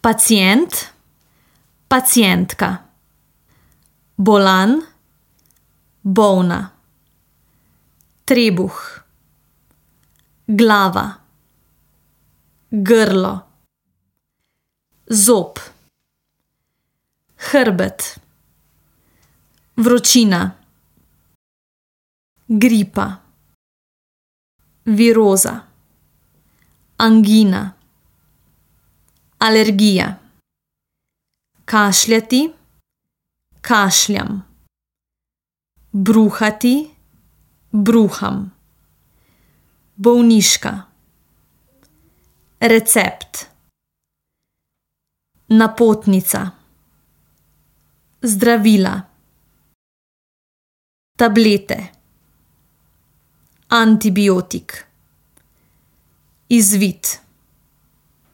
Pacient, pacientka. Bolan, bolna. Trebuh, glava. Grlo, zob. Hrbet, vročina. Gripa, viroza. Angina, alergija. Kašljati, kašljam. Bruhati, bruham. Bolniška. Recept. Napotnica. Zdravila. Tablete. Antibiotik. Izvid.